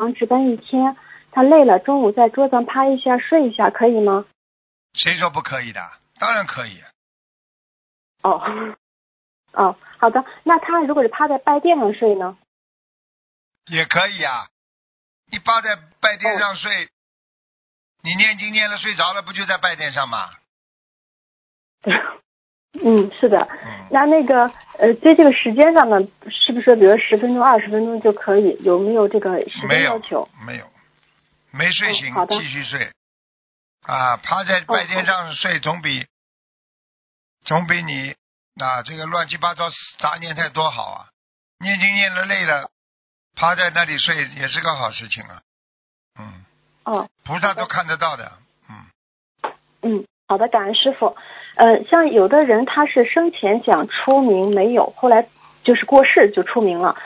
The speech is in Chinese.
值班一天，他累了，中午在桌上趴一下睡一下，可以吗？ 谁说不可以的？当然可以。 哦，哦，好的。那他如果是趴在拜垫上睡呢？ 也可以啊。你趴在拜垫上睡，你念经念了睡着了，不就在拜垫上吗？ 嗯，是的。那个对这个时间上呢，是不是比如10分钟、20分钟就可以？有没有这个时间要求？ 没有，没睡醒， 好的继续睡。啊，趴在拜垫上睡总比你这个乱七八糟杂念太多好啊。念经念了累了，趴在那里睡也是个好事情啊。菩萨都看得到的。 好的，感恩师傅。像有的人他是生前想出名没有，后来就是过世就出名了。